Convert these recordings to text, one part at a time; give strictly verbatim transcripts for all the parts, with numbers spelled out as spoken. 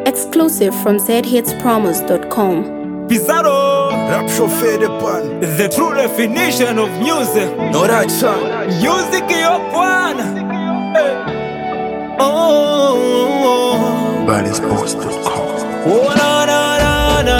Exclusive from z hits promos dot com. Pizarro, Rap chauffeur de pan. the true definition of music. No that song. Music your one. Hey. Oh, oh, Balance Post dot com. oh, na na na na.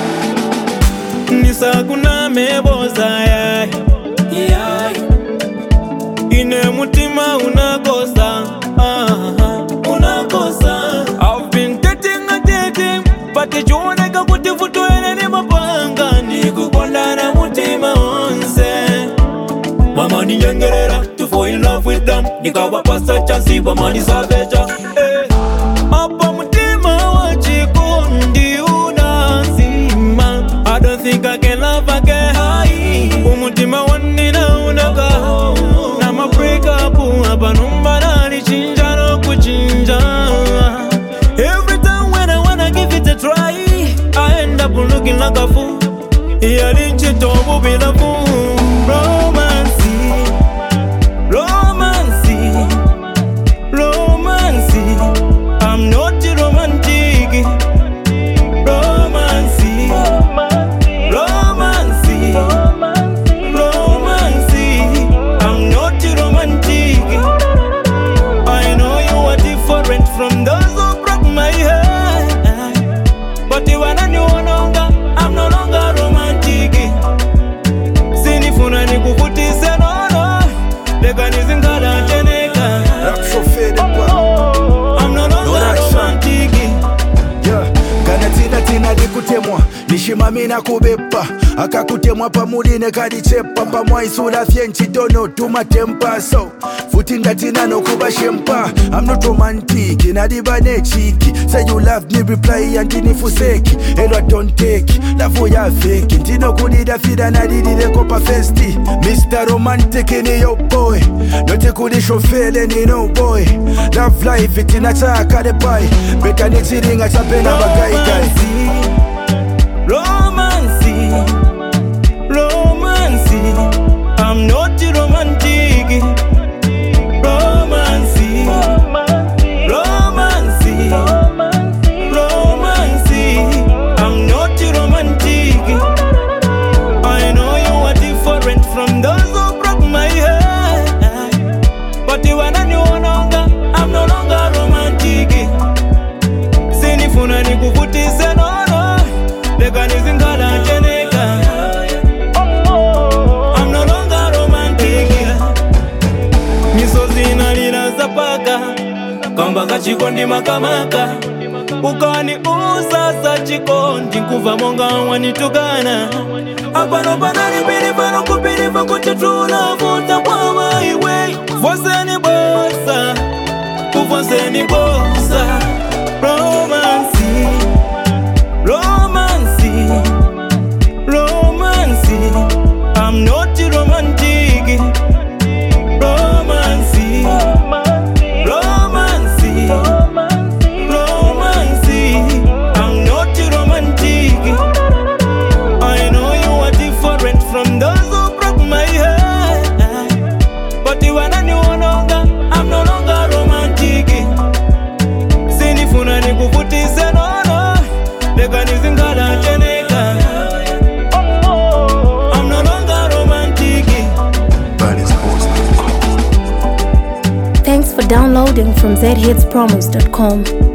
Nisakuna meboza ya. Yeah. Ine mutima unakosa. Ah, unakosa. I've been dating and dating, but the joy neka kuti futu ene ni mapanga ni kukonda na mutima onse. Mama ni yengerera to fall in love with them. Nikawapasa chansi mama ni savage. Eh, apa mutima wachikundi unazima. I don't think I can love again. Umutima wanina unaka. Na ma break up hapa numba nani chinja no kuchinja. Every time when I wanna give it a try, I end up looking like a fool. Yeah, didn't you talk be the fool? Romance, romance, romance. I'm not romantic. Romance, romance, romance. I'm not romantic. I know you are different from those who broke my heart, but you wanna know no longer. I'm no longer romantic. Sinifuna nikuvutise no no. Leka nizingala teneka. Rap chauffeur de pan. I'm no longer romantic. Yeah. Kana tina tina dikutemwa nishimamina kubepa akakutemwa pamudine kadichepa pamwa isula fyenchi dono tumatempa so futi ndatina nokuba shempa I'm not romantic inadibane chiki say you love me reply antinifuseki elo don't take love ya fake ntino kudida fida nadidile kopa festi Mister Romantic ni yo boy note kudi shofele ni no boy love life itina chaka de boy beka nichiringa chapena bagai guy Romance, romance. I'm not romantic. Romance, romance, romance. I'm not romantic. I know you are different from those who broke my heart, but you wanna know no longer. I'm no longer romantic. Sinifuna nikuvutise no no. Leka nizingala teneka. I'm no longer romantic. Misozi inalila zapaka kamba kachikondi makamaka ukani usasa chikondi kuva monga wanitukana apano panali pili pano kupili pakuti true love takwa maiwe voseni bosa kuvoseni bosa romance romance romance I'm not romantic romance romance romance I'm not romantic I know you are different from those who broke my heart, but you wanna know no longer. I'm no longer romantic. Sinifuna nikuvutise no no. Leka nizingala teneka. I'm no longer romantic. Balance Post dot com. Thanks for downloading from z hits promos dot com.